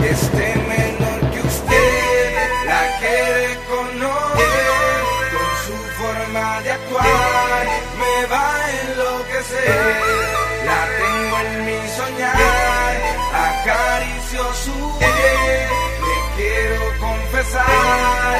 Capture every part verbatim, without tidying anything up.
Este menor que usted la quiere conocer, con su forma de actuar me va a enloquecer. La tengo en mi soñar, acaricio su piel, le quiero confesar.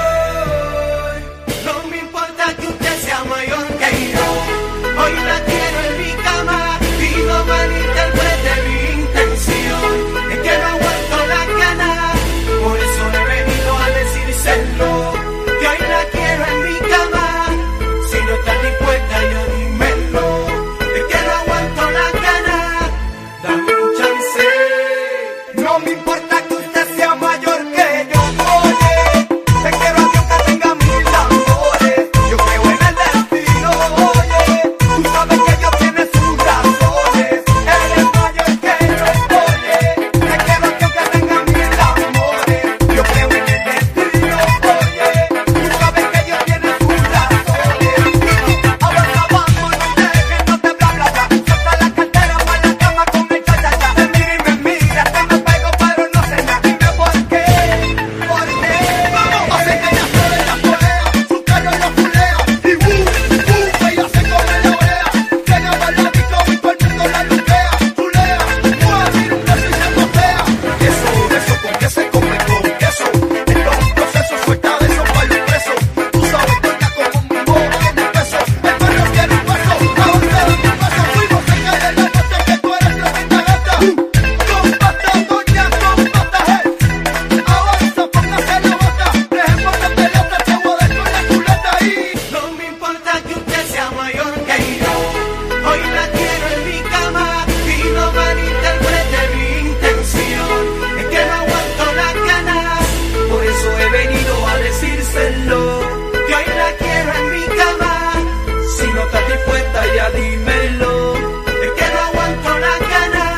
No me importa que usted sea mayor que yo, hoy la quiero en mi cama y no malinterprete mi intención. Es que no aguanto la gana, por eso he venido a decírselo, que hoy la quiero en mi cama. Si no estás dispuesta ya dímelo, es que no aguanto la gana, dame un chance. No me importa que usted sea mayor que yo, oye, te quiero a Dios que tenga mil amores. Yo creo en el destino, oye, tú sabes que Dios tiene sus razones. Él es mayor que yo, oye, te quiero a Dios que tenga mil amores. Yo creo en el destino, oye, tú sabes que Dios tiene sus razones. Avanza, vamos, no dejes, no te bla bla bla. Suelta la cartera para la cama con el cha cha cha. Te mira y me mira, te me pego pero no sé nada. Dime por qué, por qué. Hace que ella se la polea, su carro lo fulea. Y uh, uh, ella se come la orea. Llega para la disco y todo el mundo la luquea. Chulea, mueve, un beso y se postea. Eso, eso, con que se come con queso. En los procesos suelta de esos para los presos. Tú sabes que ella como un bobo en el peso. El perro quiere un beso, avanza de mi paso. Fuimos en el de la noche que tú eres tremenda gata. Con pasta, doña, con pasta, hey. Avanza, póngase la bata. Dejemos de pelota, te voy a dar con la culata ahí. No me importa que usted sea mayor que yo, hoy la quiero en mi cama y no malinterprete mi intención. Es que no aguanto las ganas, por eso he venido a decírselo, que hoy la quiero en mi cama. Si no estás dispuesta ya dímelo, es que no aguanto las ganas.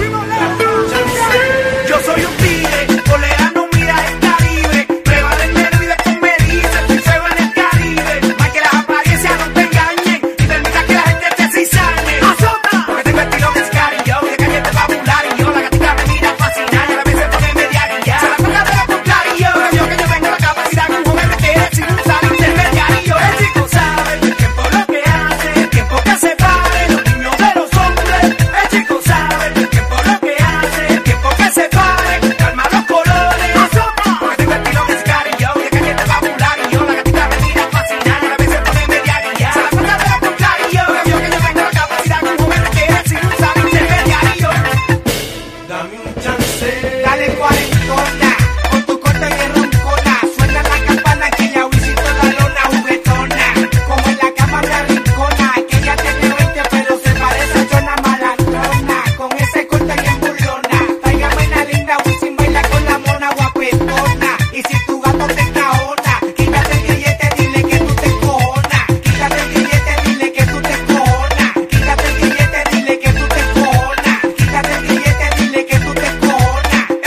Yo soy un tigre, tolerano, mira el Caribe. Prueba del nervio y después me dice, estoy feo en el Caribe. Más que las apariencias no te engañen y permita que la gente te cizañe. ¡Azota! Porque tengo estilo que es cari, yo, de calle te popular y yo. La gatita me mira fascinada y a veces pone media guilla. Se la cuenta de lo contrario, pero yo que yo tengo la capacidad que un joven requiere sin usar intermediario. El chico sabe el tiempo lo que hace, el tiempo que separe los niños de los hombres. El chico sabe el tiempo lo que hace, el tiempo que separe, calma los colores. Porque tengo estilo que es cari, yo, de calle te popular y yo. La gatita me mira fascinada y a veces pone media guilla. Se la cuenta de lo contrario, pero yo que yo tengo la capacidad que un joven requiere sin usar intermediario. Dame un chance. Dale cuarentona, con tu corte de roncona. Suena la campana que ya visito la lona juguetona. Como en la cama me arrincona, que ella tiene veinte pero se parece a Chona Malandrona. Con ese corte bien burlona, tráigame una linda Wisin, baila con la mona guapetona. Y si tu gato te encajona, quítate el grillete, dile que tú te encojonas. Quítate el grillete, dile que tú te encojonas. Quítate el grillete, dile que tú te encojonas. Quítate el grillete, dile que tú te encojonas. ¡Eh!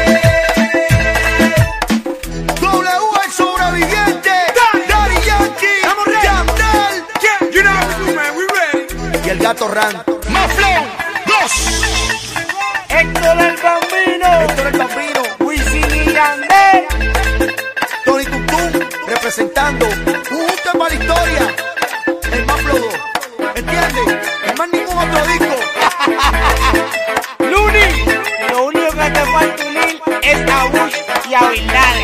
W el sobreviviente, Daddy Yankee, Yandel, you know what we do, man, we ready. Y el gato Ran, más flow, dos. Héctor el Bambino, Héctor el Bambino, Wisin y Yandel, Tony Tutum, representando, junto para la historia, el más flow dos, ¿entiendes? No hay más ningún otro disco. Luni, lo único que te falta unir es a Bush y a Bin Laden.